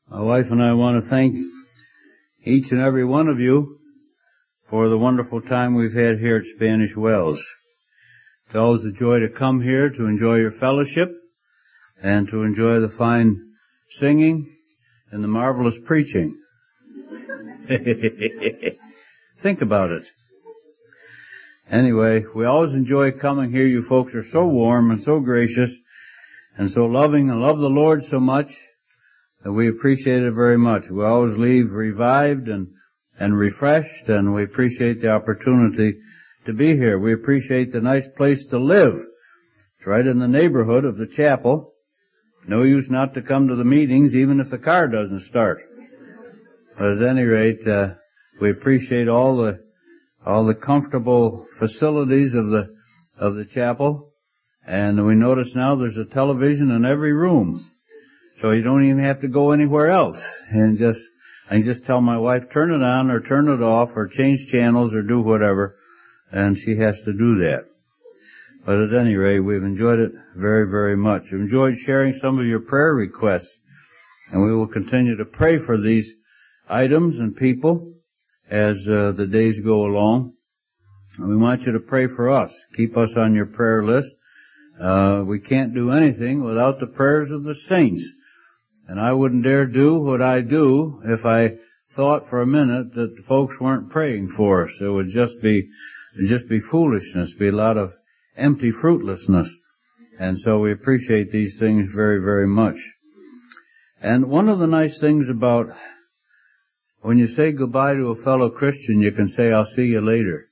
My wife and I want to thank each and every one of you for the wonderful time we've had here at Spanish Wells. It's always a joy to come here to enjoy your fellowship and to enjoy the fine singing and the marvelous preaching. Think about it. Anyway, we always enjoy coming here. You folks are so warm and so gracious and so loving and love the Lord so much that we appreciate it very much. We always leave revived and refreshed, and we appreciate the opportunity to be here. We appreciate the nice place to live. It's right in the neighborhood of the chapel. No use not to come to the meetings, even if the car doesn't start. But at any rate, we appreciate all the comfortable facilities of the chapel, and we notice now there's a television in every room, so you don't even have to go anywhere else. And I can just tell my wife, turn it on or turn it off or change channels or do whatever, and she has to do that. But at any rate, we've enjoyed it very, very much. We've enjoyed sharing some of your prayer requests, and we will continue to pray for these items and people as the days go along. And we want you to pray for us. Keep us on your prayer list. We can't do anything without the prayers of the saints. And I wouldn't dare do what I do if I thought for a minute that the folks weren't praying for us. It would just be foolishness, be a lot of empty fruitlessness. And so we appreciate these things very, very much. And one of the nice things about when you say goodbye to a fellow Christian, you can say, I'll see you later.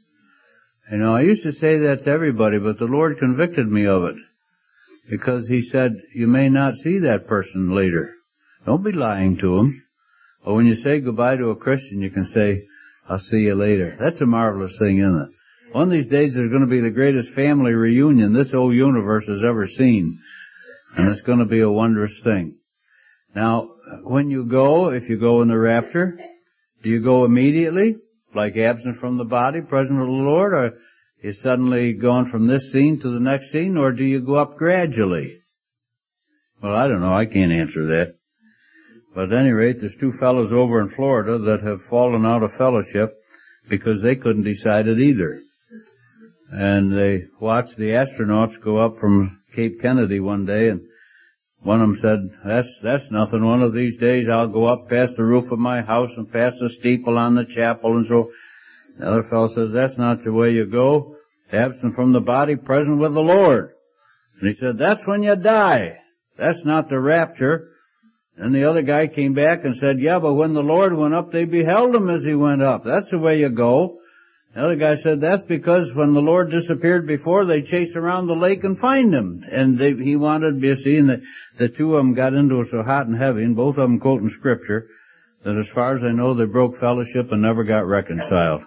You know, I used to say that to everybody, but the Lord convicted me of it. Because He said, you may not see that person later. Don't be lying to him. But when you say goodbye to a Christian, you can say, I'll see you later. That's a marvelous thing, isn't it? One of these days there's going to be the greatest family reunion this whole universe has ever seen. And it's going to be a wondrous thing. Now, when you go, if you go in the rapture, do you go immediately, like absent from the body, present with the Lord, or you suddenly gone from this scene to the next scene, or do you go up gradually? Well, I don't know. I can't answer that. But at any rate, there's two fellows over in Florida that have fallen out of fellowship because they couldn't decide it either. And they watched the astronauts go up from Cape Kennedy one day, and one of them said, that's nothing. One of these days I'll go up past the roof of my house and past the steeple on the chapel and so. The other fellow says, that's not the way you go. Absent from the body, present with the Lord. And he said, that's when you die. That's not the rapture. And the other guy came back and said, yeah, but when the Lord went up, they beheld Him as He went up. That's the way you go. The other guy said, that's because when the Lord disappeared before, they chased around the lake and find Him. And he wanted, you see, and the two of them got into it so hot and heavy, and both of them quoting Scripture, that as far as I know, they broke fellowship and never got reconciled.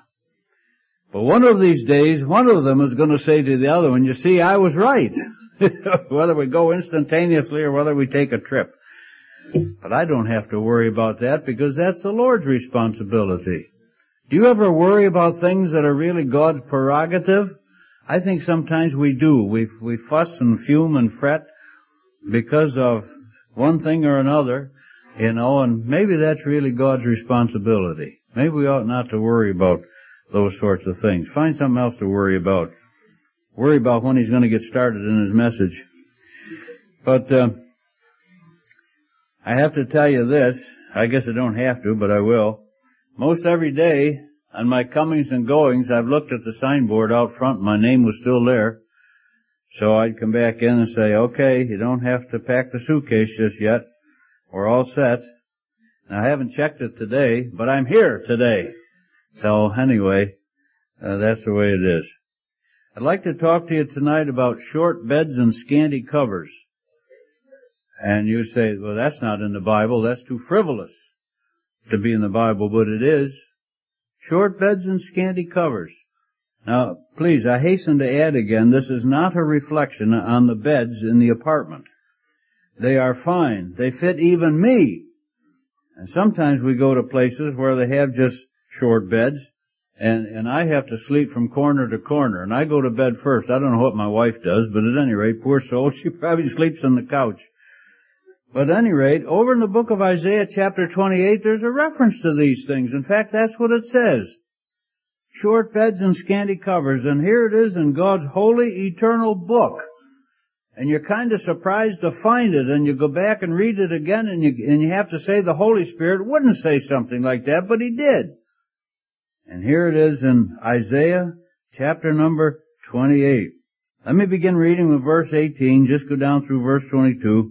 But one of these days, one of them is going to say to the other one, you see, I was right. Whether we go instantaneously or whether we take a trip. But I don't have to worry about that because that's the Lord's responsibility. Do you ever worry about things that are really God's prerogative? I think sometimes we do. We fuss and fume and fret because of one thing or another, you know, and maybe that's really God's responsibility. Maybe we ought not to worry about those sorts of things. Find something else to worry about. Worry about when He's going to get started in His message. But I have to tell you this. I guess I don't have to, but I will. Most every day on my comings and goings, I've looked at the signboard out front. My name was still there. So I'd come back in and say, okay, you don't have to pack the suitcase just yet. We're all set. Now, I haven't checked it today, but I'm here today. So anyway, that's the way it is. I'd like to talk to you tonight about short beds and scanty covers. And you say, well, that's not in the Bible. That's too frivolous to be in the Bible, but it is. Short beds and scanty covers. Now, please, I hasten to add again, this is not a reflection on the beds in the apartment. They are fine. They fit even me. And sometimes we go to places where they have just short beds, and I have to sleep from corner to corner, and I go to bed first. I don't know what my wife does, but at any rate, poor soul, she probably sleeps on the couch. But at any rate, over in the book of Isaiah chapter 28, there's a reference to these things. In fact, that's what it says. Short beds and scanty covers. And here it is in God's holy, eternal book. And you're kind of surprised to find it, and you go back and read it again, and you have to say the Holy Spirit wouldn't say something like that, but He did. And here it is in Isaiah chapter number 28. Let me begin reading with verse 18, just go down through verse 22.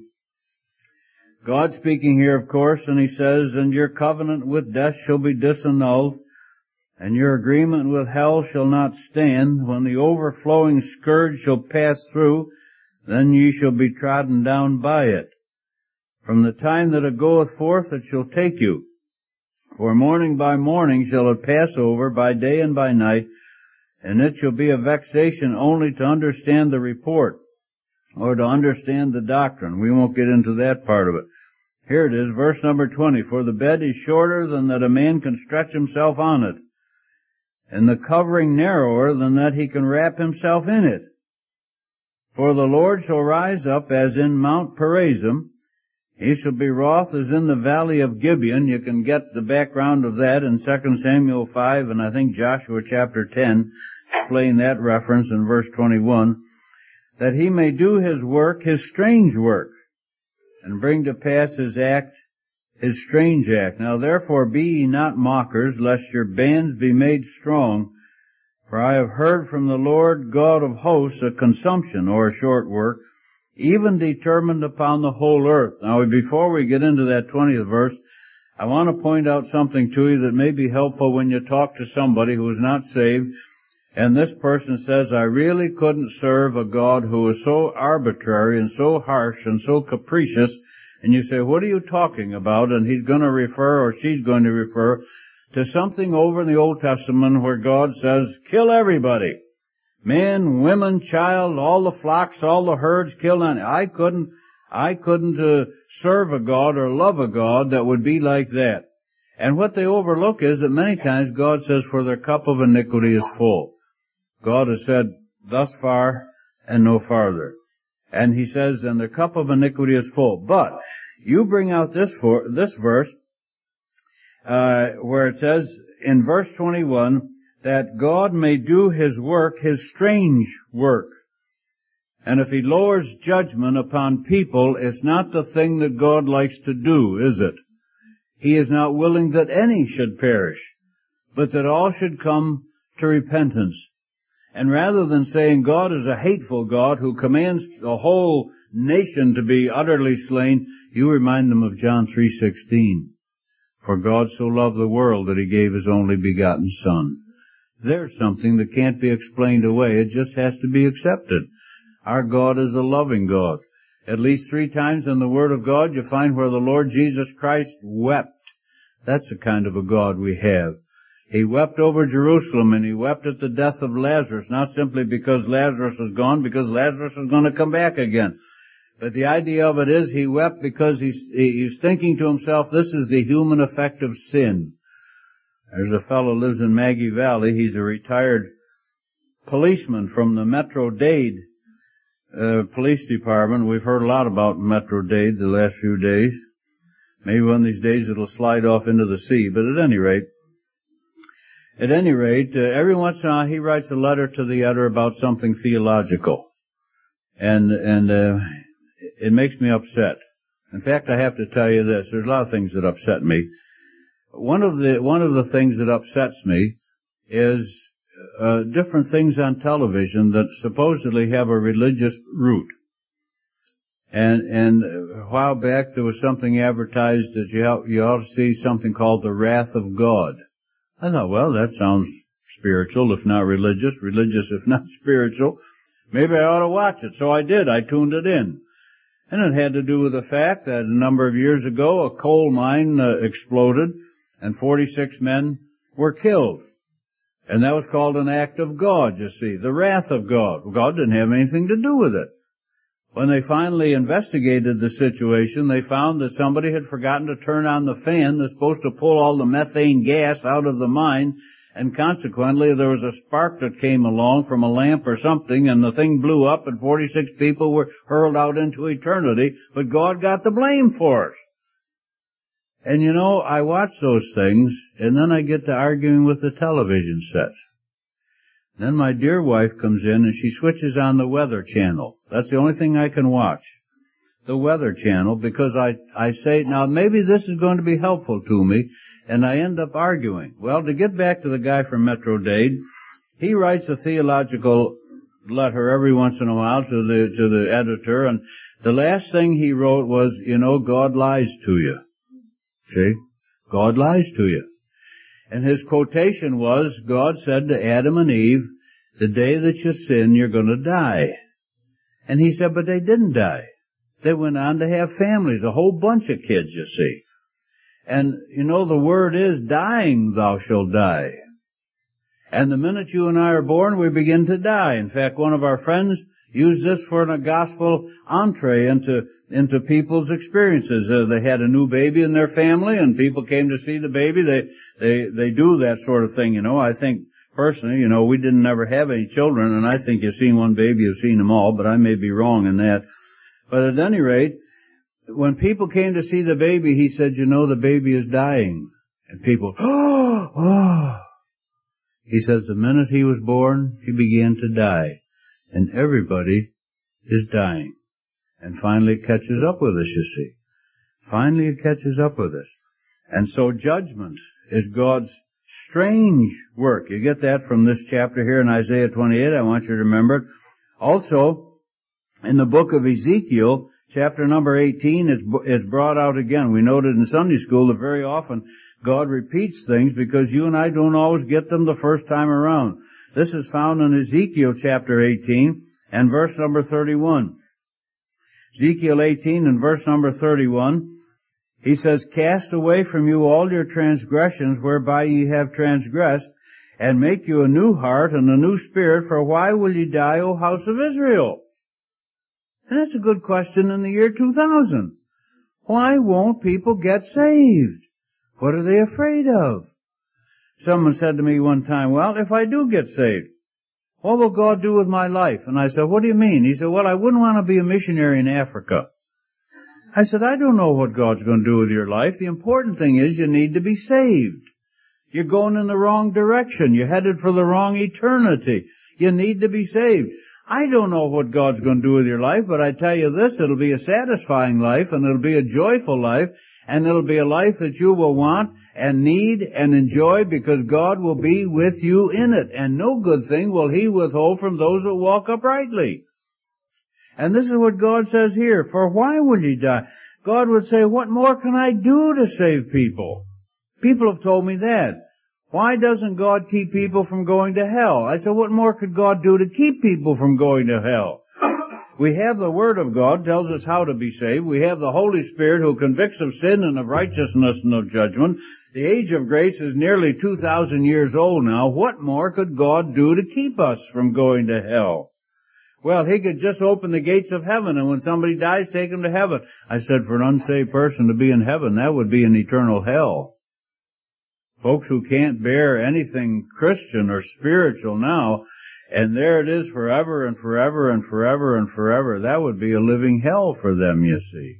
God speaking here, of course, and He says, "And your covenant with death shall be disannulled, and your agreement with hell shall not stand. When the overflowing scourge shall pass through, then ye shall be trodden down by it. From the time that it goeth forth it shall take you. For morning by morning shall it pass over, by day and by night, and it shall be a vexation only to understand the report, or to understand the doctrine." We won't get into that part of it. Here it is, verse number 20. "For the bed is shorter than that a man can stretch himself on it, and the covering narrower than that he can wrap himself in it. For the Lord shall rise up as in Mount Perazim. He shall be wroth as in the valley of Gibeon." You can get the background of that in 2 Samuel 5 and I think Joshua chapter 10. Explain that reference in verse 21. "That he may do his work, his strange work, and bring to pass his act, his strange act. Now therefore be ye not mockers, lest your bands be made strong. For I have heard from the Lord God of hosts a consumption," or a short work, "even determined upon the whole earth." Now, before we get into that 20th verse, I want to point out something to you that may be helpful when you talk to somebody who is not saved, and this person says, "I really couldn't serve a God who is so arbitrary and so harsh and so capricious." And you say, "What are you talking about?" And he's going to refer, or she's going to refer, to something over in the Old Testament where God says, "Kill everybody. Men, women, child, all the flocks, all the herds, kill none." I couldn't serve a God or love a God that would be like that. And what they overlook is that many times God says, "For their cup of iniquity is full." God has said, "Thus far and no farther." And He says, "And their cup of iniquity is full." But you bring out this verse, where it says in verse 21 that God may do His work, His strange work. And if He lowers judgment upon people, it's not the thing that God likes to do, is it? He is not willing that any should perish, but that all should come to repentance. And rather than saying God is a hateful God who commands the whole nation to be utterly slain, you remind them of John 3:16. "For God so loved the world that He gave His only begotten Son." There's something that can't be explained away. It just has to be accepted. Our God is a loving God. At least 3 times in the Word of God you find where the Lord Jesus Christ wept. That's the kind of a God we have. He wept over Jerusalem, and He wept at the death of Lazarus, not simply because Lazarus was gone, because Lazarus was going to come back again. But the idea of it is He wept because he's thinking to himself, this is the human effect of sin. There's a fellow who lives in Maggie Valley. He's a retired policeman from the Metro-Dade police department. We've heard a lot about Metro-Dade the last few days. Maybe one of these days it'll slide off into the sea. But at any rate, every once in a while he writes a letter to the editor about something theological. And it makes me upset. In fact, I have to tell you this. There's a lot of things that upset me. One of the things that upsets me is different things on television that supposedly have a religious root. And a while back there was something advertised that you ought to see something called The Wrath of God. I thought, well, that sounds spiritual, if not religious if not spiritual. Maybe I ought to watch it. So I did. I tuned it in. And it had to do with the fact that a number of years ago a coal mine exploded and 46 men were killed. And that was called an act of God, you see, the wrath of God. God didn't have anything to do with it. When they finally investigated the situation, they found that somebody had forgotten to turn on the fan that's supposed to pull all the methane gas out of the mine, and consequently there was a spark that came along from a lamp or something, and the thing blew up, and 46 people were hurled out into eternity, but God got the blame for it. And you know, I watch those things, and then I get to arguing with the television set. Then my dear wife comes in and she switches on the Weather Channel. That's the only thing I can watch. The Weather Channel, because I say, now maybe this is going to be helpful to me, and I end up arguing. Well, to get back to the guy from Metro Dade, he writes a theological letter every once in a while to the editor, and the last thing he wrote was, you know, God lies to you. See? God lies to you. And his quotation was, God said to Adam and Eve, the day that you sin, you're going to die. And he said, but they didn't die. They went on to have families, a whole bunch of kids, you see. And, you know, the word is, dying thou shalt die. And the minute you and I are born, we begin to die. In fact, one of our friends used this for a gospel entree into people's experiences. They had a new baby in their family, and people came to see the baby. They do that sort of thing, you know. I think, personally, you know, we didn't never have any children, and I think you've seen one baby, you've seen them all, but I may be wrong in that. But at any rate, when people came to see the baby, he said, you know, the baby is dying. And people, oh. He says the minute he was born, he began to die. And everybody is dying. And finally it catches up with us, you see. Finally it catches up with us. And so judgment is God's strange work. You get that from this chapter here in Isaiah 28. I want you to remember it. Also, in the book of Ezekiel, chapter number 18, it's brought out again. We noted in Sunday school that very often God repeats things because you and I don't always get them the first time around. This is found in Ezekiel chapter 18 and verse number 31. Ezekiel 18 and verse number 31, he says, cast away from you all your transgressions whereby ye have transgressed, and make you a new heart and a new spirit, for why will ye die, O house of Israel? And that's a good question in the year 2000. Why won't people get saved? What are they afraid of? Someone said to me one time, well, if I do get saved, what will God do with my life? And I said, what do you mean? He said, well, I wouldn't want to be a missionary in Africa. I said, I don't know what God's going to do with your life. The important thing is you need to be saved. You're going in the wrong direction. You're headed for the wrong eternity. You need to be saved. I don't know what God's going to do with your life, but I tell you this, it'll be a satisfying life, and it'll be a joyful life, and it'll be a life that you will want and need and enjoy, because God will be with you in it, and no good thing will He withhold from those who walk uprightly. And this is what God says here, for why will ye die? God would say, what more can I do to save people? People have told me that. Why doesn't God keep people from going to hell? I said, what more could God do to keep people from going to hell? We have the Word of God, tells us how to be saved. We have the Holy Spirit who convicts of sin and of righteousness and of judgment. The age of grace is nearly 2,000 years old now. What more could God do to keep us from going to hell? Well, He could just open the gates of heaven, and when somebody dies, take them to heaven. I said, for an unsaved person to be in heaven, that would be an eternal hell. Folks who can't bear anything Christian or spiritual now, and there it is forever and forever and forever and forever. That would be a living hell for them, you see.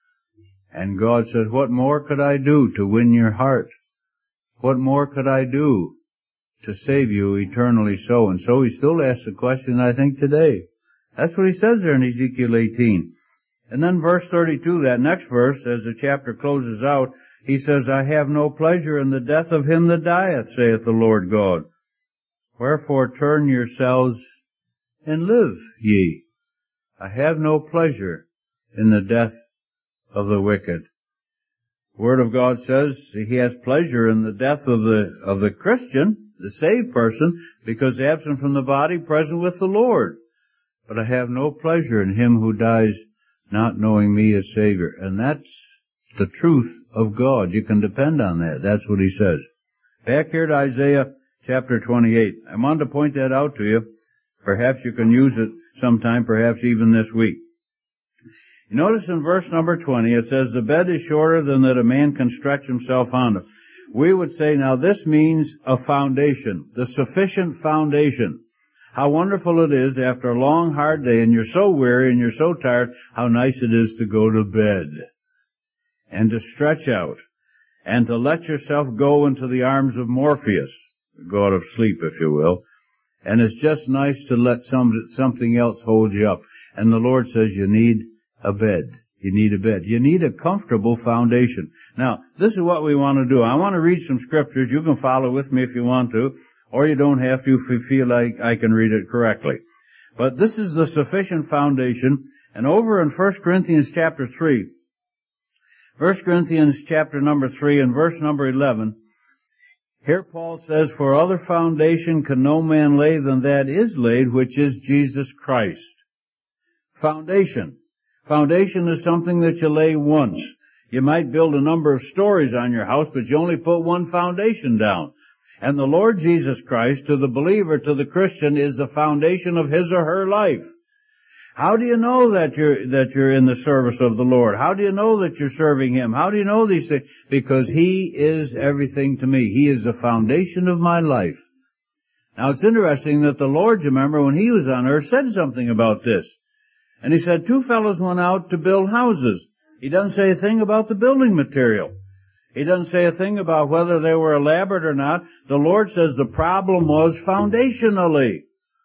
And God says, what more could I do to win your heart? What more could I do to save you eternally so? And so He still asks the question, I think, today. That's what He says there in Ezekiel 18. And then verse 32, that next verse, as the chapter closes out, He says, I have no pleasure in the death of him that dieth, saith the Lord God. Wherefore turn yourselves and live ye. I have no pleasure in the death of the wicked. The Word of God says He has pleasure in the death of the Christian, the saved person, because absent from the body, present with the Lord. But I have no pleasure in him who dies not knowing me as Savior. And that's the truth of God. You can depend on that. That's what He says. Back here to Isaiah chapter 28. I wanted to point that out to you. Perhaps you can use it sometime, perhaps even this week. You notice in verse number 20, it says, the bed is shorter than that a man can stretch himself on it. we would say, now this means a foundation, the sufficient foundation. How wonderful it is after a long, hard day and you're so weary and you're so tired, how nice it is to go to bed and to stretch out and to let yourself go into the arms of Morpheus, go out of sleep, if you will. And it's just nice to let something else hold you up. And the Lord says you need a bed. You need a bed. You need a comfortable foundation. Now, this is what we want to do. I want to read some scriptures. You can follow with me if you want to, or you don't have to if you feel like I can read it correctly. But this is the sufficient foundation. And over in 1 Corinthians chapter 3, 1 Corinthians chapter number 3 and verse number 11, here Paul says, for other foundation can no man lay than that is laid, which is Jesus Christ. Foundation. Foundation is something that you lay once. You might build a number of stories on your house, but you only put one foundation down. And the Lord Jesus Christ, to the believer, to the Christian, is the foundation of his or her life. How do you know that you're in the service of the Lord? How do you know that you're serving Him? How do you know these things? Because He is everything to me. He is the foundation of my life. Now it's interesting that the Lord, you remember, when He was on earth, said something about this. And He said 2 fellows went out to build houses. He doesn't say a thing about the building material. He doesn't say a thing about whether they were elaborate or not. The Lord says the problem was foundationally.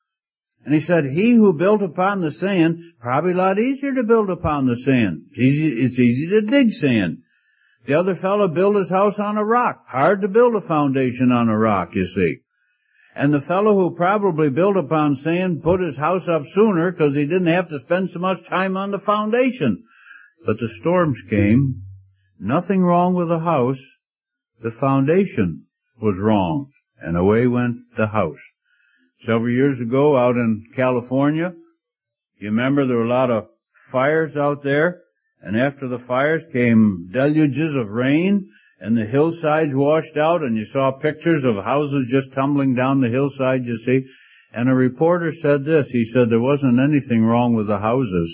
And He said, he who built upon the sand, probably a lot easier to build upon the sand. It's easy to dig sand. The other fellow built his house on a rock. Hard to build a foundation on a rock, you see. And the fellow who probably built upon sand put his house up sooner because he didn't have to spend so much time on the foundation. But the storms came. Nothing wrong with the house. The foundation was wrong. And away went the house. Several years ago out in California, you remember there were a lot of fires out there, and after the fires came deluges of rain, and the hillsides washed out, and you saw pictures of houses just tumbling down the hillside, you see. And a reporter said this, he said there wasn't anything wrong with the houses.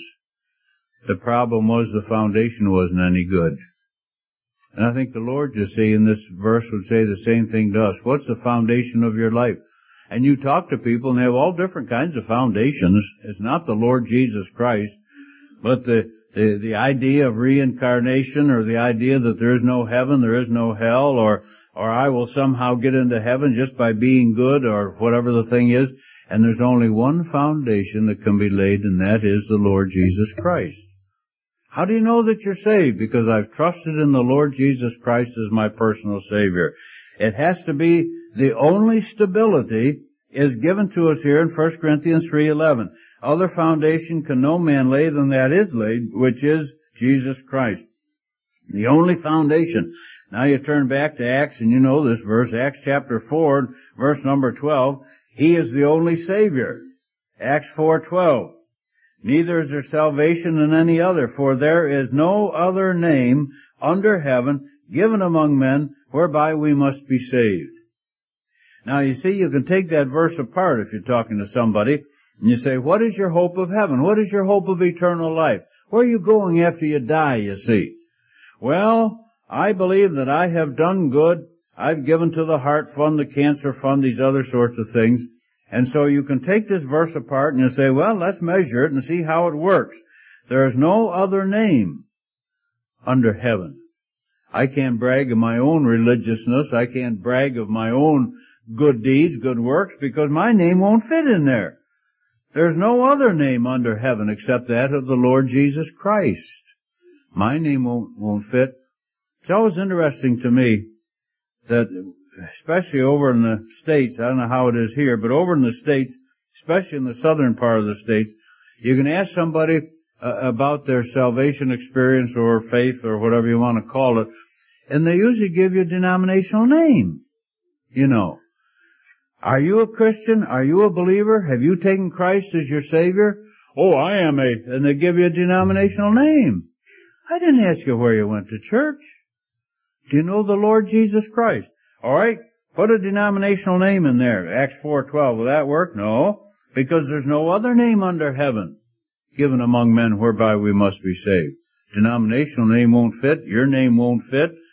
The problem was the foundation wasn't any good. And I think the Lord, you see, in this verse would say the same thing to us. What's the foundation of your life? And you talk to people and they have all different kinds of foundations. It's not the Lord Jesus Christ, but the idea of reincarnation, or the idea that there is no heaven, there is no hell, or I will somehow get into heaven just by being good, or whatever the thing is. And there's only one foundation that can be laid, and that is the Lord Jesus Christ. How do you know that you're saved? Because I've trusted in the Lord Jesus Christ as my personal Savior. It has to be the only stability is given to us here in 1 Corinthians 3:11. Other foundation can no man lay than that is laid, which is Jesus Christ. The only foundation. Now you turn back to Acts, and you know this verse, Acts chapter 4, verse number 12. He is the only Savior. Acts 4:12. Neither is there salvation in any other, for there is no other name under heaven given among men whereby we must be saved. Now you see, you can take that verse apart if you're talking to somebody, and you say, what is your hope of heaven? What is your hope of eternal life? Where are you going after you die, you see? Well, I believe that I have done good. I've given to the heart fund, the cancer fund, these other sorts of things. And so you can take this verse apart and you say, well, let's measure it and see how it works. There is no other name under heaven. I can't brag of my own religiousness. I can't brag of my own good deeds, good works, because my name won't fit in there. There's no other name under heaven except that of the Lord Jesus Christ. My name won't fit. It's always interesting to me that, especially over in the States, I don't know how it is here, but over in the States, especially in the southern part of the States, you can ask somebody about their salvation experience or faith or whatever you want to call it, and they usually give you a denominational name. You know. Are you a Christian? Are you a believer? Have you taken Christ as your Savior? Oh, I am and they give you a denominational name. I didn't ask you where you went to church. Do you know the Lord Jesus Christ? All right, put a denominational name in there. Acts 4:12. Will that work? No, because there's no other name under heaven given among men whereby we must be saved. Denominational name won't fit. Your name won't fit.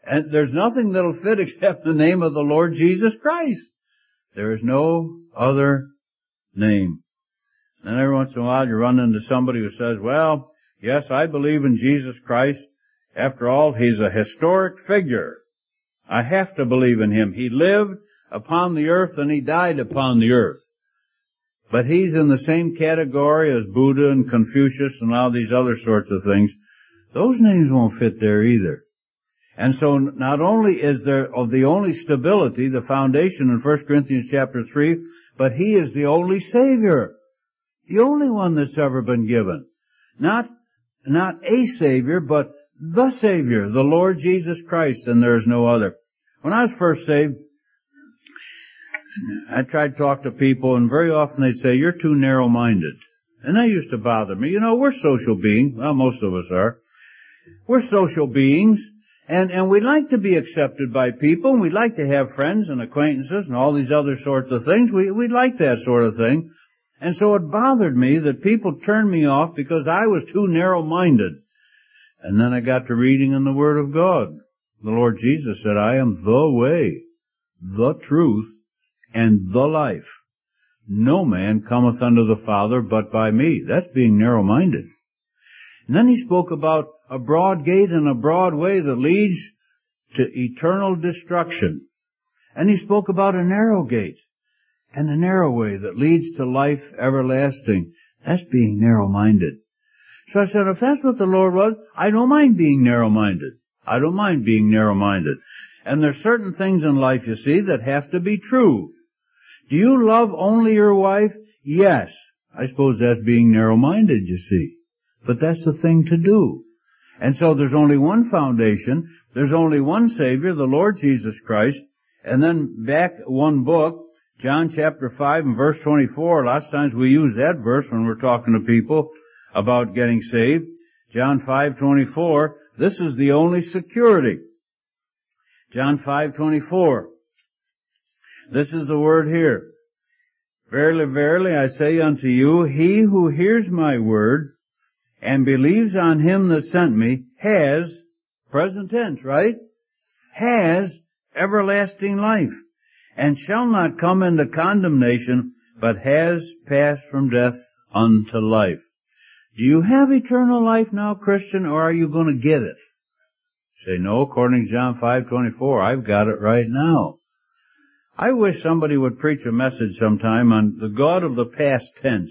And there's nothing that'll fit except the name of the Lord Jesus Christ. There is no other name. And every once in a while you run into somebody who says, well, yes, I believe in Jesus Christ. After all, He's a historic figure. I have to believe in Him. He lived upon the earth and He died upon the earth. But He's in the same category as Buddha and Confucius and all these other sorts of things. Those names won't fit there either. And so not only is there of the only stability, the foundation in 1 Corinthians chapter 3, but He is the only Savior. The only one that's ever been given. Not a Savior, but the Savior, the Lord Jesus Christ, and there is no other. When I was first saved, I tried to talk to people, and very often they'd say, you're too narrow-minded. And that used to bother me. You know, we're social beings. Well, most of us are. We're social beings, and we like to be accepted by people, and we like to have friends and acquaintances and all these other sorts of things. We like that sort of thing. And so it bothered me that people turned me off because I was too narrow-minded. And then I got to reading in the Word of God. The Lord Jesus said, I am the way, the truth, and the life. No man cometh unto the Father but by me. That's being narrow-minded. And then He spoke about a broad gate and a broad way that leads to eternal destruction. And He spoke about a narrow gate and a narrow way that leads to life everlasting. That's being narrow-minded. So I said, if that's what the Lord was, I don't mind being narrow-minded. I don't mind being narrow-minded. And there's certain things in life, you see, that have to be true. Do you love only your wife? Yes. I suppose that's being narrow-minded, you see. But that's the thing to do. And so there's only one foundation. There's only one Savior, the Lord Jesus Christ. And then back one book, John chapter 5 and verse 24. Lots of times we use that verse when we're talking to people about getting saved. John 5:24. This is the only security. John 5:24. This is the word here. Verily, verily, I say unto you, he who hears my word and believes on Him that sent me has, present tense, right? Has everlasting life, and shall not come into condemnation, but has passed from death unto life. Do you have eternal life now, Christian, or are you going to get it? Say, no, according to John 5:24, I've got it right now. I wish somebody would preach a message sometime on the God of the past tense.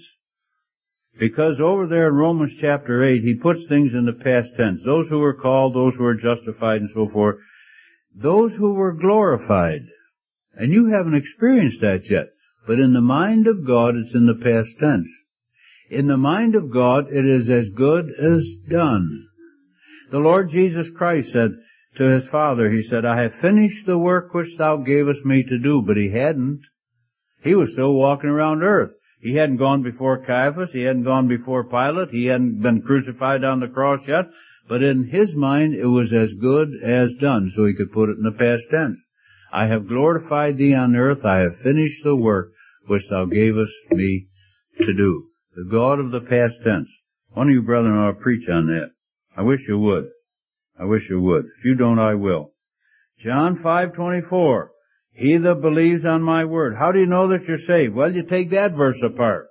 Because over there in Romans chapter 8, he puts things in the past tense. Those who were called, those who were justified, and so forth. Those who were glorified. And you haven't experienced that yet. But in the mind of God, it's in the past tense. In the mind of God, it is as good as done. The Lord Jesus Christ said to His Father, He said, I have finished the work which Thou gavest me to do. But He hadn't. He was still walking around earth. He hadn't gone before Caiaphas. He hadn't gone before Pilate. He hadn't been crucified on the cross yet. But in His mind, it was as good as done. So He could put it in the past tense. I have glorified Thee on earth. I have finished the work which Thou gavest me to do. The God of the past tense. One of you brethren ought to preach on that. I wish you would. I wish you would. If you don't, I will. John 5:24. He that believes on my word. How do you know that you're saved? Well, you take that verse apart.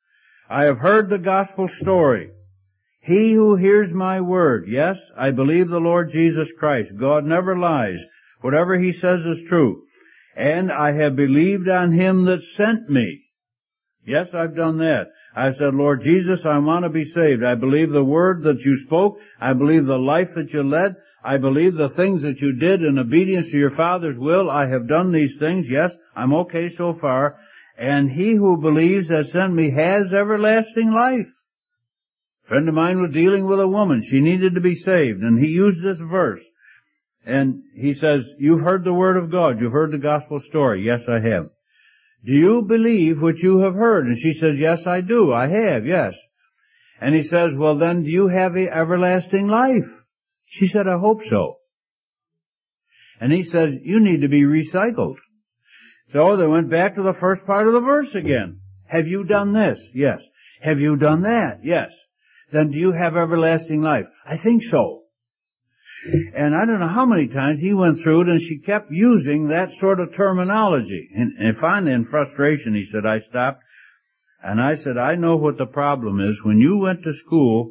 I have heard the gospel story. He who hears my word. Yes, I believe the Lord Jesus Christ. God never lies. Whatever He says is true. And I have believed on Him that sent me. Yes, I've done that. I said, Lord Jesus, I want to be saved. I believe the word that You spoke. I believe the life that You led. I believe the things that You did in obedience to Your Father's will. I have done these things. Yes, I'm okay so far. And he who believes that sent me has everlasting life. A friend of mine was dealing with a woman. She needed to be saved. And he used this verse. And he says, you've heard the word of God. You've heard the gospel story. Yes, I have. Do you believe what you have heard? And she says, yes, I do. I have, yes. And he says, well, then do you have everlasting life? She said, I hope so. And he says, you need to be recycled. So they went back to the first part of the verse again. Have you done this? Yes. Have you done that? Yes. Then do you have everlasting life? I think so. And I don't know how many times he went through it, and she kept using that sort of terminology. And finally, in frustration, he said, I stopped. And I said, I know what the problem is. When you went to school,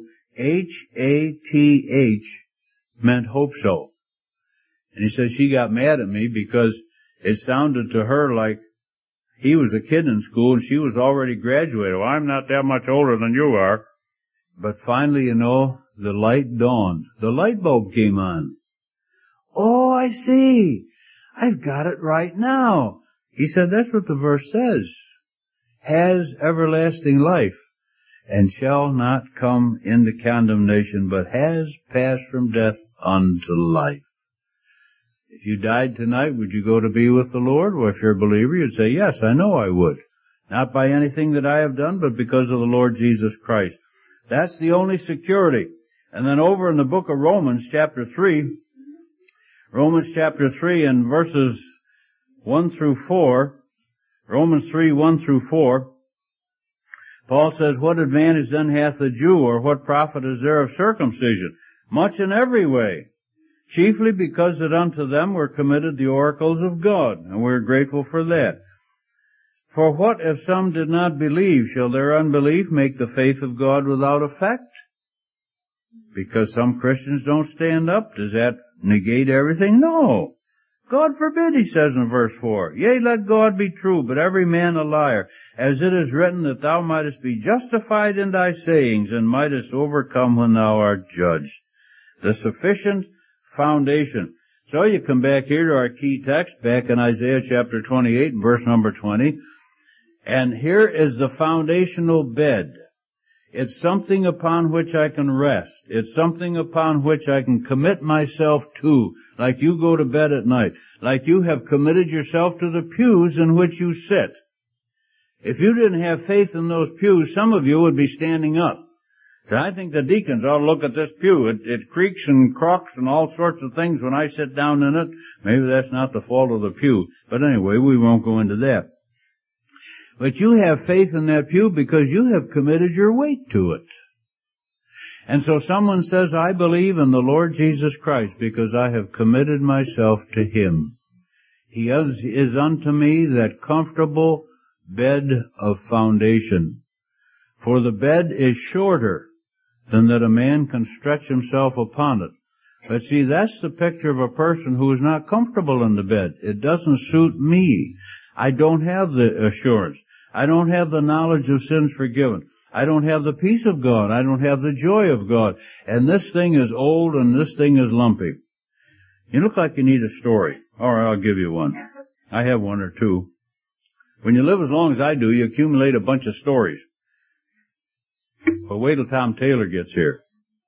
H-A-T-H meant hope so. And he said she got mad at me because it sounded to her like he was a kid in school and she was already graduated. Well, I'm not that much older than you are. But finally, you know, the light dawned. The light bulb came on. Oh, I see. I've got it right now. He said, that's what the verse says. Has everlasting life, and shall not come into condemnation, but has passed from death unto life. If you died tonight, would you go to be with the Lord? Well, if you're a believer, you'd say, yes, I know I would. Not by anything that I have done, but because of the Lord Jesus Christ. That's the only security. And then over in the book of Romans chapter 3 and verses 1 through 4, Romans 3, 1 through 4, Paul says, what advantage then hath the Jew, or what profit is there of circumcision? Much in every way, chiefly because that unto them were committed the oracles of God, and we're grateful for that. For what if some did not believe? Shall their unbelief make the faith of God without effect? Because some Christians don't stand up, does that negate everything? No. God forbid, he says in verse 4. Yea, let God be true, but every man a liar, as it is written that thou mightest be justified in thy sayings, and mightest overcome when thou art judged. The sufficient foundation. So you come back here to our key text, back in Isaiah chapter 28, verse number 20. And here is the foundational bed. It's something upon which I can rest. It's something upon which I can commit myself to, like you go to bed at night, like you have committed yourself to the pews in which you sit. If you didn't have faith in those pews, some of you would be standing up. So I think the deacons ought to look at this pew. It creaks and crocks and all sorts of things when I sit down in it. Maybe that's not the fault of the pew. But anyway, we won't go into that. But you have faith in that pew because you have committed your weight to it. And so someone says, I believe in the Lord Jesus Christ because I have committed myself to Him. He is unto me that comfortable bed of foundation. For the bed is shorter than that a man can stretch himself upon it. But see, that's the picture of a person who is not comfortable in the bed. It doesn't suit me. I don't have the assurance. I don't have the knowledge of sins forgiven. I don't have the peace of God. I don't have the joy of God. And this thing is old and this thing is lumpy. You look like you need a story. All right, I'll give you one. I have one or two. When you live as long as I do, you accumulate a bunch of stories. But wait till Tom Taylor gets here.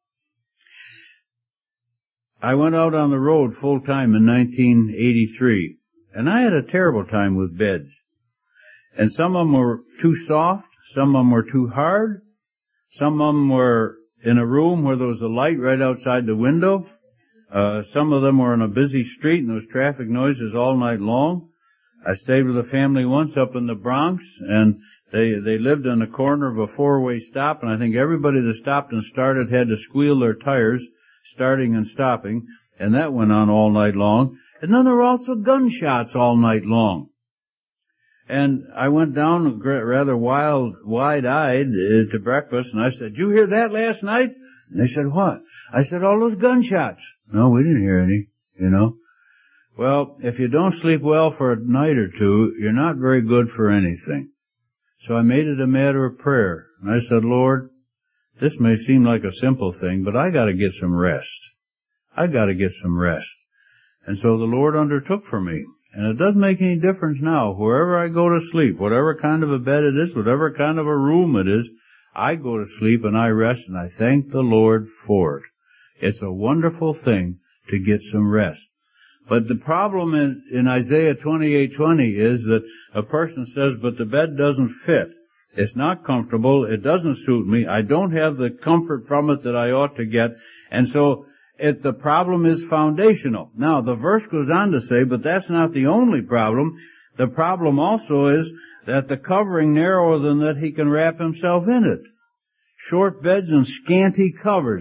I went out on the road full time in 1983, and I had a terrible time with beds. And some of them were too soft, some of them were too hard, some of them were in a room where there was a light right outside the window. Some of them were on a busy street and there was traffic noises all night long. I stayed with a family once up in the Bronx, and they lived in the corner of a four-way stop, and I think everybody that stopped and started had to squeal their tires, starting and stopping, and that went on all night long. And then there were also gunshots all night long. And I went down rather wide-eyed to breakfast, and I said, "Did you hear that last night?" And they said, "What?" I said, "All those gunshots." "No, we didn't hear any, you know." Well, if you don't sleep well for a night or two, you're not very good for anything. So I made it a matter of prayer. And I said, "Lord, this may seem like a simple thing, but I got to get some rest. I got to get some rest." And so the Lord undertook for me. And it doesn't make any difference now. Wherever I go to sleep, whatever kind of a bed it is, whatever kind of a room it is, I go to sleep and I rest, and I thank the Lord for it. It's a wonderful thing to get some rest. But the problem is, in Isaiah 28:20 is that a person says, "But the bed doesn't fit. It's not comfortable. It doesn't suit me. I don't have the comfort from it that I ought to get." And so the problem is foundational. Now, the verse goes on to say, but that's not the only problem. The problem also is that the covering narrower than that he can wrap himself in it. Short beds and scanty covers.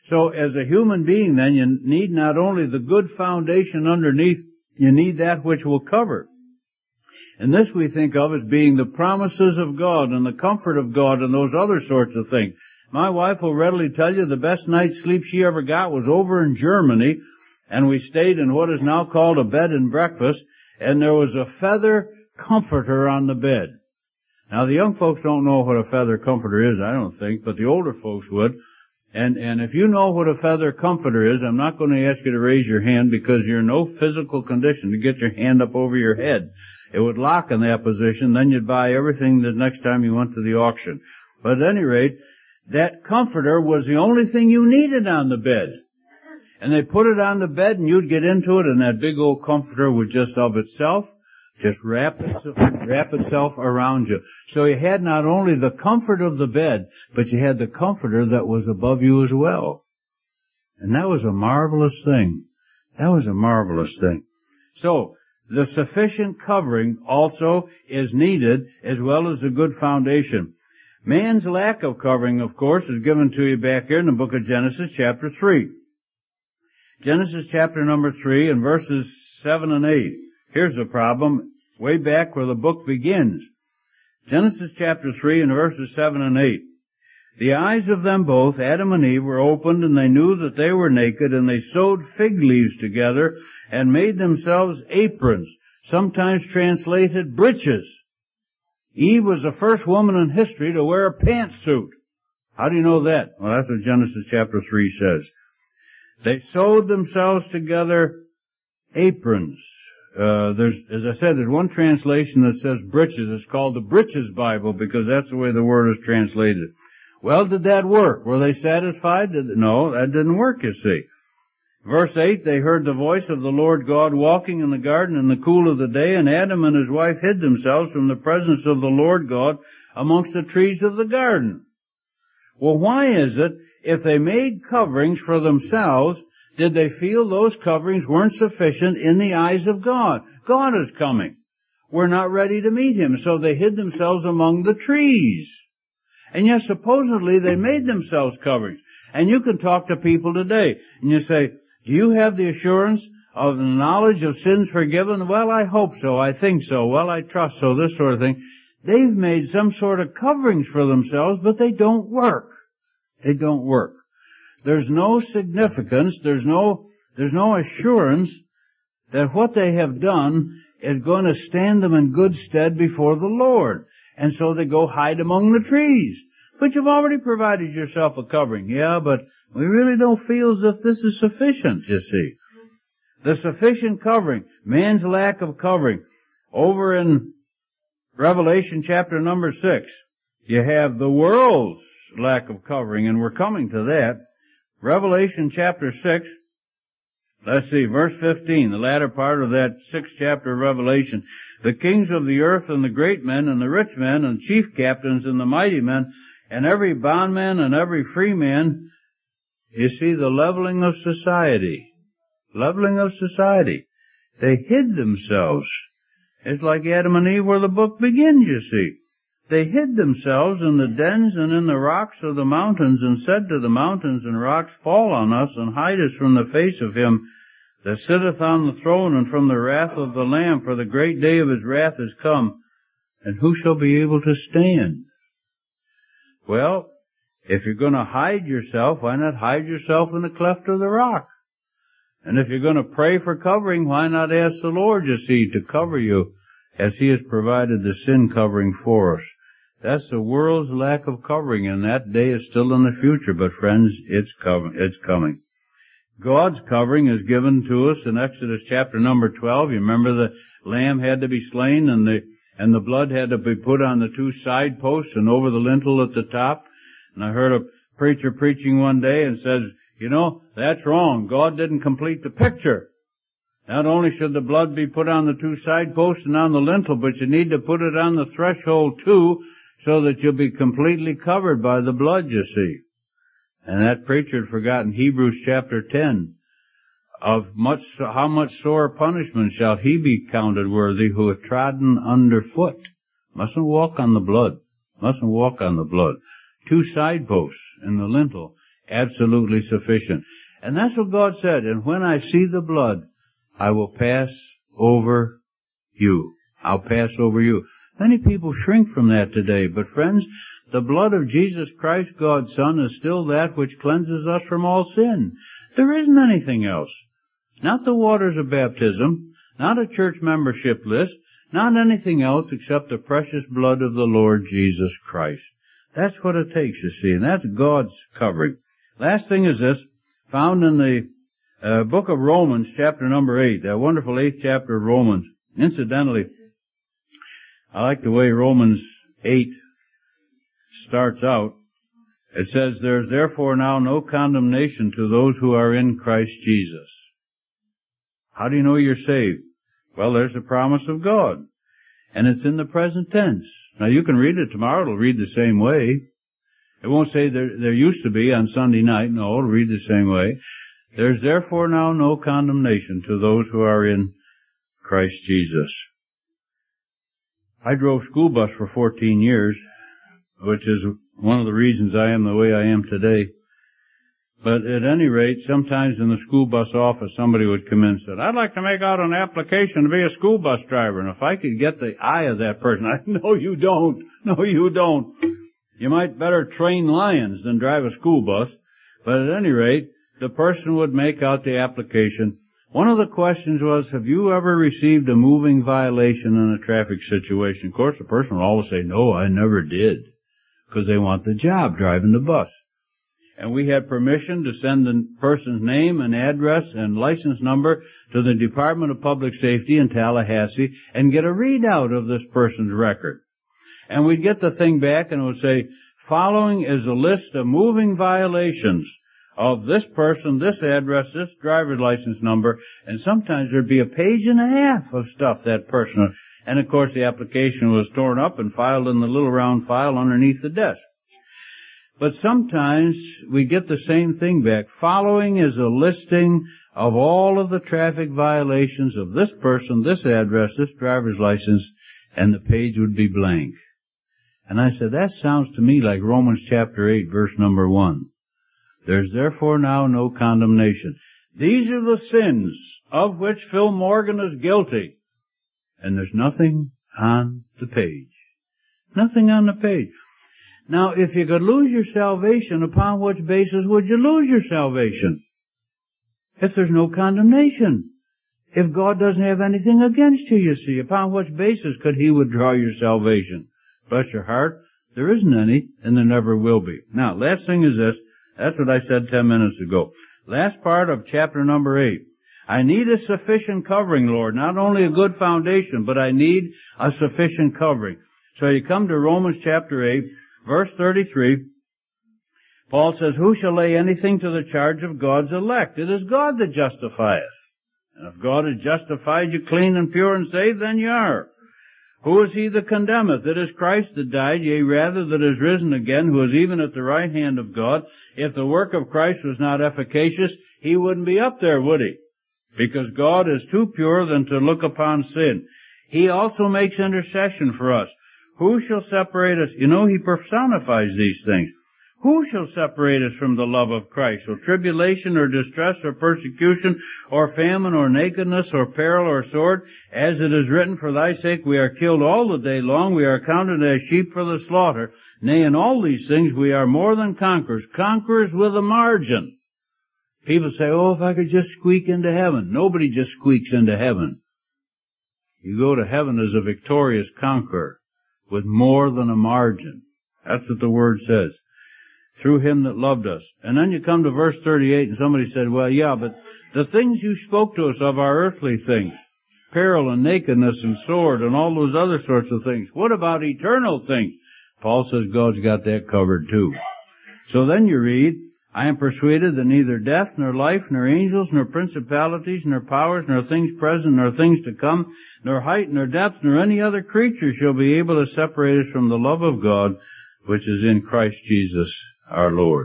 So as a human being then, you need not only the good foundation underneath, you need that which will cover. And this we think of as being the promises of God and the comfort of God and those other sorts of things. My wife will readily tell you the best night's sleep she ever got was over in Germany, and we stayed in what is now called a bed and breakfast, and there was a feather comforter on the bed. Now the young folks don't know what a feather comforter is, I don't think, but the older folks would. And if you know what a feather comforter is, I'm not going to ask you to raise your hand because you're in no physical condition to get your hand up over your head. It would lock in that position, then you'd buy everything the next time you went to the auction. But at any rate, that comforter was the only thing you needed on the bed. And they put it on the bed and you'd get into it and that big old comforter would just of itself just wrap itself around you. So you had not only the comfort of the bed, but you had the comforter that was above you as well. And that was a marvelous thing. That was a marvelous thing. So, the sufficient covering also is needed as well as a good foundation. Man's lack of covering, of course, is given to you back here in the book of Genesis chapter 3. Genesis chapter number 3 and verses 7 and 8. Here's the problem way back where the book begins. Genesis chapter 3 and verses 7 and 8. The eyes of them both, Adam and Eve, were opened, and they knew that they were naked, and they sewed fig leaves together and made themselves aprons, sometimes translated breeches. Eve was the first woman in history to wear a pantsuit. How do you know that? Well, that's what Genesis chapter 3 says. They sewed themselves together aprons. As I said, there's one translation that says breeches. It's called the Breeches Bible because that's the way the word is translated. Well, did that work? Were they satisfied? No, that didn't work, you see. Verse 8, they heard the voice of the Lord God walking in the garden in the cool of the day, and Adam and his wife hid themselves from the presence of the Lord God amongst the trees of the garden. Well, why is it, if they made coverings for themselves, did they feel those coverings weren't sufficient in the eyes of God? God is coming. We're not ready to meet Him, so they hid themselves among the trees. And yet supposedly they made themselves coverings. And you can talk to people today, and you say, do you have the assurance of the knowledge of sins forgiven? Well, I hope so. I think so. Well, I trust so. This sort of thing. They've made some sort of coverings for themselves, but they don't work. They don't work. There's no significance. There's no assurance that what they have done is going to stand them in good stead before the Lord. And so they go hide among the trees. But you've already provided yourself a covering. Yeah, but we really don't feel as if this is sufficient, you see. The sufficient covering, man's lack of covering. Over in Revelation chapter number 6, you have the world's lack of covering, and we're coming to that. Revelation chapter 6, let's see, verse 15, the latter part of that 6th chapter of Revelation. The kings of the earth and the great men and the rich men and chief captains and the mighty men and every bondman and every free man, you see the leveling of society. Leveling of society. They hid themselves. It's like Adam and Eve where the book begins, you see. They hid themselves in the dens and in the rocks of the mountains and said to the mountains and rocks, fall on us and hide us from the face of him that sitteth on the throne and from the wrath of the Lamb, for the great day of his wrath is come, and who shall be able to stand? Well, if you're going to hide yourself, why not hide yourself in the cleft of the rock? And if you're going to pray for covering, why not ask the Lord, you see, to cover you as He has provided the sin covering for us? That's the world's lack of covering, and that day is still in the future. But friends, it's coming. God's covering is given to us in Exodus chapter number 12. You remember the lamb had to be slain, and the blood had to be put on the 2 side posts and over the lintel at the top. And I heard a preacher preaching one day and says, you know, that's wrong. God didn't complete the picture. Not only should the blood be put on the 2 side posts and on the lintel, but you need to put it on the threshold too, so that you'll be completely covered by the blood, you see. And that preacher had forgotten Hebrews chapter 10, of how much sore punishment shall he be counted worthy who hath trodden underfoot. Mustn't walk on the blood. Mustn't walk on the blood. 2 side posts in the lintel. absolutely sufficient. And that's what God said, and when I see the blood, I will pass over you. I'll pass over you. Many people shrink from that today, but friends, the blood of Jesus Christ, God's Son, is still that which cleanses us from all sin. There isn't anything else. Not the waters of baptism, not a church membership list, not anything else except the precious blood of the Lord Jesus Christ. That's what it takes, you see, and that's God's covering. Last thing is this, found in the book of Romans, chapter number 8, that wonderful 8th chapter of Romans. Incidentally, I like the way Romans 8 starts out. It says, there is therefore now no condemnation to those who are in Christ Jesus. How do you know you're saved? Well, there's a promise of God. And it's in the present tense. Now you can read it tomorrow, it'll read the same way. It won't say there used to be on Sunday night. No, it'll read the same way. There's therefore now no condemnation to those who are in Christ Jesus. I drove school bus for 14 years, which is one of the reasons I am the way I am today. But at any rate, sometimes in the school bus office, somebody would come in and say, I'd like to make out an application to be a school bus driver. And if I could get the eye of that person, no, you don't. No, you don't. You might better train lions than drive a school bus. But at any rate, the person would make out the application. One of the questions was, have you ever received a moving violation in a traffic situation? Of course, the person would always say, no, I never did. Because they want the job driving the bus. And we had permission to send the person's name and address and license number to the Department of Public Safety in Tallahassee and get a readout of this person's record. And we'd get the thing back and it would say, following is a list of moving violations of this person, this address, this driver's license number, and sometimes there'd be a page and a half of stuff that person. And of course the application was torn up and filed in the little round file underneath the desk. But sometimes we get the same thing back. Following is a listing of all of the traffic violations of this person, this address, this driver's license, and the page would be blank. And I said, that sounds to me like Romans chapter 8, verse number 1. There's therefore now no condemnation. These are the sins of which Phil Morgan is guilty. And there's nothing on the page. Nothing on the page. Now, if you could lose your salvation, upon which basis would you lose your salvation? If there's no condemnation. If God doesn't have anything against you, you see, upon which basis could He withdraw your salvation? Bless your heart, there isn't any, and there never will be. Now, last thing is this. That's what I said 10 minutes ago. Last part of chapter number 8. I need a sufficient covering, Lord. Not only a good foundation, but I need a sufficient covering. So you come to Romans chapter 8, verse 33. Paul says, who shall lay anything to the charge of God's elect? It is God that justifieth. And if God has justified you clean and pure and saved, then you are. Who is he that condemneth? It is Christ that died, yea, rather that is risen again, who is even at the right hand of God. If the work of Christ was not efficacious, he wouldn't be up there, would he? Because God is too pure than to look upon sin. He also makes intercession for us. Who shall separate us? You know, he personifies these things. Who shall separate us from the love of Christ? Or tribulation, or distress, or persecution, or famine, or nakedness, or peril, or sword? As it is written, for thy sake we are killed all the day long. We are counted as sheep for the slaughter. Nay, in all these things we are more than conquerors. Conquerors with a margin. People say, oh, if I could just squeak into heaven. Nobody just squeaks into heaven. You go to heaven as a victorious conqueror with more than a margin. That's what the Word says. Through Him that loved us. And then you come to verse 38 and somebody said, well, yeah, but the things you spoke to us of are earthly things. Peril and nakedness and sword and all those other sorts of things. What about eternal things? Paul says God's got that covered too. So then you read, I am persuaded that neither death, nor life, nor angels, nor principalities, nor powers, nor things present, nor things to come, nor height, nor depth, nor any other creature shall be able to separate us from the love of God, which is in Christ Jesus our Lord.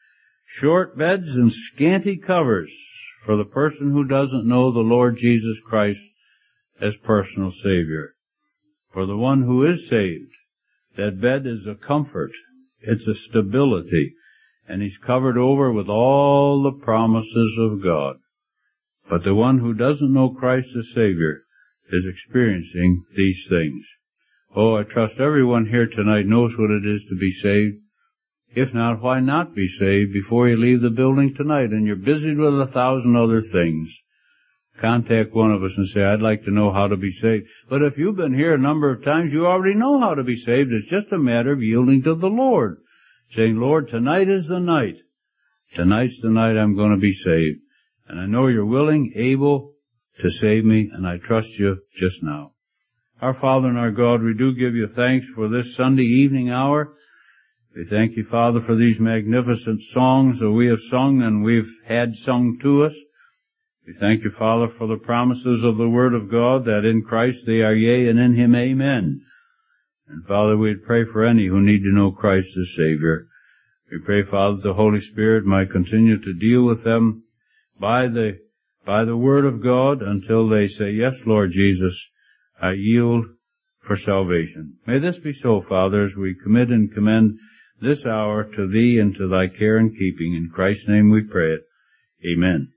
Short beds and scanty covers for the person who doesn't know the Lord Jesus Christ as personal Savior. For the one who is saved, that bed is a comfort. It's a stability. and he's covered over with all the promises of God. But the one who doesn't know Christ as Savior is experiencing these things. Oh, I trust everyone here tonight knows what it is to be saved. If not, why not be saved before you leave the building tonight and you're busy with 1,000 other things? Contact one of us and say, I'd like to know how to be saved. But if you've been here a number of times, you already know how to be saved. It's just a matter of yielding to the Lord. Saying, Lord, tonight is the night. Tonight's the night I'm going to be saved. And I know you're willing, able to save me, and I trust you just now. Our Father and our God, we do give you thanks for this Sunday evening hour. We thank you, Father, for these magnificent songs that we have sung and we've had sung to us. We thank you, Father, for the promises of the Word of God, that in Christ they are yea, and in Him amen. And Father, we'd pray for any who need to know Christ as Savior. We pray, Father, the Holy Spirit might continue to deal with them by the Word of God until they say, yes, Lord Jesus, I yield for salvation. May this be so, Father, as we commit and commend this hour to Thee and to Thy care and keeping. In Christ's name we pray it. Amen.